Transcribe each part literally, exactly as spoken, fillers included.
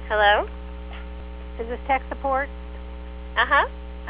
Hello? Is this tech support? Uh-huh.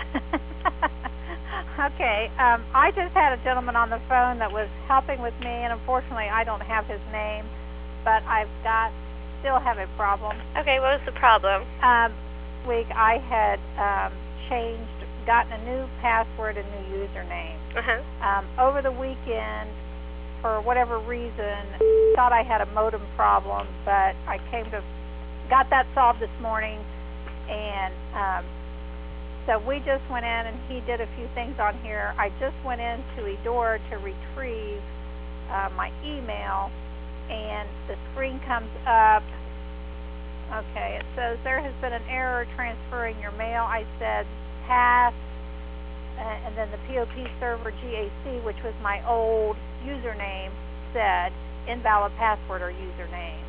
Okay, um, I just had a gentleman on the phone that was helping with me, and unfortunately I don't have his name, but I've got, still have a problem. Okay, what was the problem? Um, week I had um, changed, gotten a new password and new username. Uh-huh. Um, over the weekend, for whatever reason, thought I had a modem problem, but I came to, got that solved this morning, and um, so we just went in and he did a few things on here. I just went into eDora to retrieve uh, my email, and the screen comes up. Okay, it says there has been an error transferring your mail. I said pass, uh, and then the P O P server G A C, which was my old username, said invalid password or username.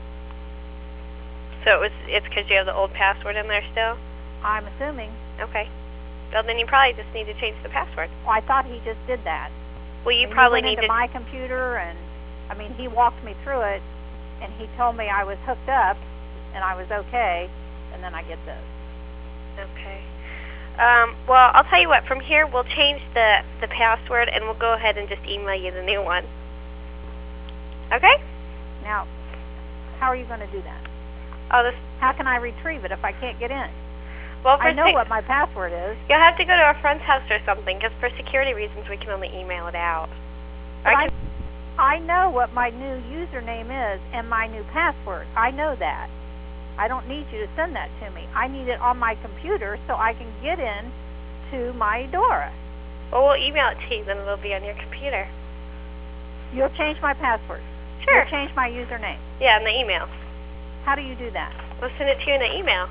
So it was, it's because you have the old password in there still? I'm assuming. Okay. Well, then you probably just need to change the password. Well, I thought he just did that. Well, you and probably he went need into to... my computer, and, I mean, he walked me through it, and he told me I was hooked up, and I was okay, and then I get this. Okay. Um, well, I'll tell you what. From here, we'll change the, the password, and we'll go ahead and just email you the new one. Okay? Now, how are you going to do that? Oh, this... How can I retrieve it if I can't get in? Well, for I know what my password is. You'll have to go to a friend's house or something, because for security reasons, we can only email it out. But I, can... I, I know what my new username is and my new password. I know that. I don't need you to send that to me. I need it on my computer so I can get in to my eDora. Well, we'll email it to you, then it'll be on your computer. You'll change my password. Sure. You'll change my username. Yeah, in the email. How do you do that? We'll send it to you in an email.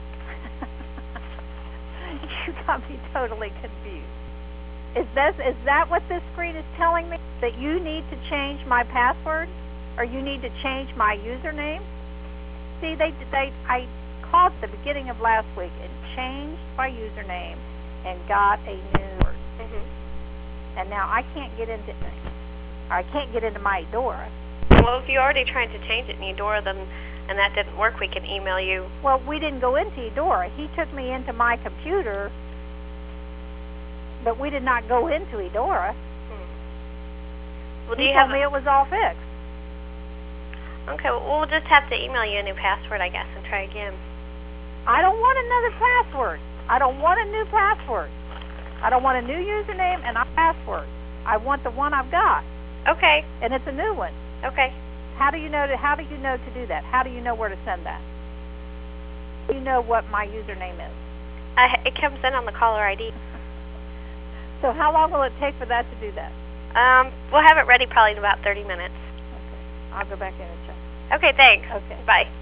You got me totally confused. Is this is that what this screen is telling me? That you need to change my password, or you need to change my username? See, they they I called at the beginning of last week and changed my username and got a new word. Mm-hmm. And now I can't get into I can't get into my eDora. Well, if you're already trying to change it in eDora, then and that didn't work, we can email you. Well, we didn't go into eDora. He took me into my computer, but we did not go into eDora. Hmm. Well, do he you told have me a... it was all fixed. Okay, well, we'll just have to email you a new password, I guess, and try again. I don't want another password. I don't want a new password. I don't want a new username and a password. I want the one I've got. Okay. And it's a new one. Okay. How do you know to how do you know to do that? How do you know where to send that? Do you know what my username is? Uh, it comes in on the caller I D. So how long will it take for that to do that? Um, we'll have it ready probably in about thirty minutes. Okay. I'll go back in and check. Okay, thanks. Okay. Bye.